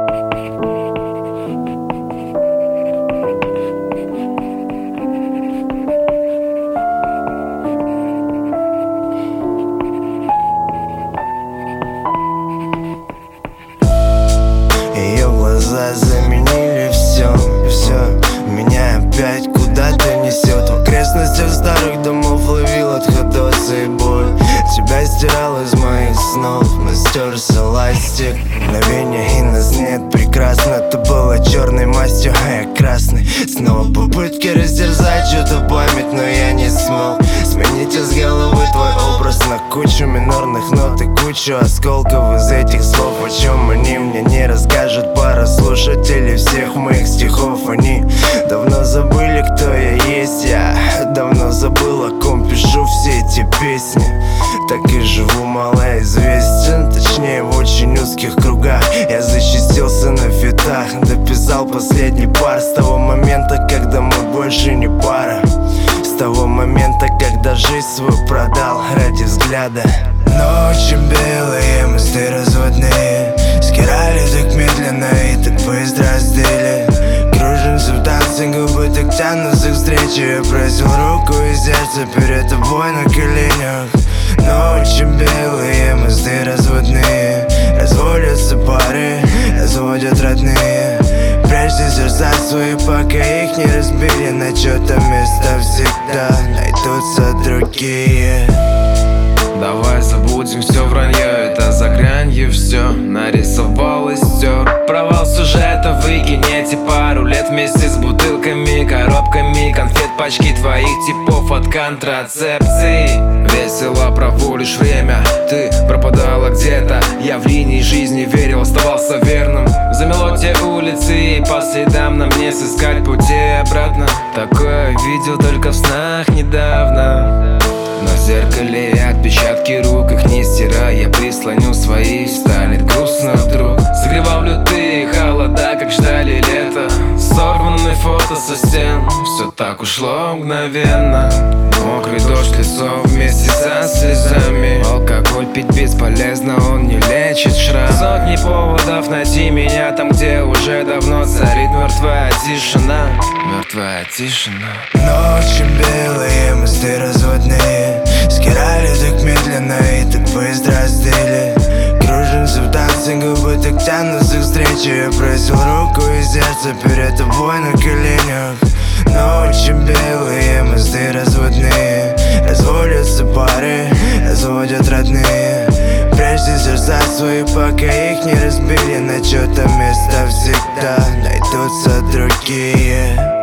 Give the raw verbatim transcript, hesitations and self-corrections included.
Ее глаза заменили все, все. Меня опять куда-то несет. В окрестностях старых домов ловил отходосы и боль. Тебя стирал из моих снов, но стерся ластик. Мгновение и нас нет, прекрасно. Ты была черной мастью, а я красный. Снова попытки растерзать чью-то память, но я не смог сменить из головы твой образ на кучу минорных нот и кучу осколков из этих слов. О чем они мне не расскажут пара слушателей всех моих стихов. Они давно забыли, кто я есть. Я давно забыл, о ком пишу все эти песни. Так и живу малоизвестен, точнее в очень узких кругах. Я защитился на фитах, дописал последний пар. С того момента, когда мы больше не пара. С того момента, когда жизнь свою продал ради взгляда. Ночи белые, мосты разводные, скирали так медленно и так быстро остыли. Кружимся в танце, губы так тянутся к встрече. Я просил руку и сердце перед тобой на коленях. Ночи белые, мосты разводные, разводятся пары, разводят родные. Прячьте сердца свои, пока их не разбили. На чьё-то место всегда найдутся другие. Давай забудем все вранье, это за гранью все нарисовалось, все. Провал сюжета, выкинете пару лет вместе с бутылками, коробками конфет, пачки твоих типов от контрацепции. Весело проводишь время, ты пропадала где-то. Я в линии жизни верил, оставался верным. Замело те улицы, и по следам нам не сыскать пути обратно. Такое видел только в снах недавно. На зеркале отпечатки рук, их не стирая, я прислоню свои. Станет грустно вдруг. Согревал лютые холода, как ждали лета. Сорванные фото со стен, все так ушло мгновенно. Мокрый дождь лицом вместе со слезами. Алкоголь пить бесполезно, он не лечит шрам. Сотни поводов найти меня там, где уже давно царит мертвая тишина. Мертвая тишина. Ночи белые, мосты разводные, скирали так медленно и так быстро остыли. Кружимся в танце, губы так тянутся к встрече. Я просил руку и сердце перед тобой на коленях. Ночи белые, мосты разводные, разводятся пары, разводят родные. Прячьте сердца свои, пока их не разбили. На чьё-то место всегда найдутся другие.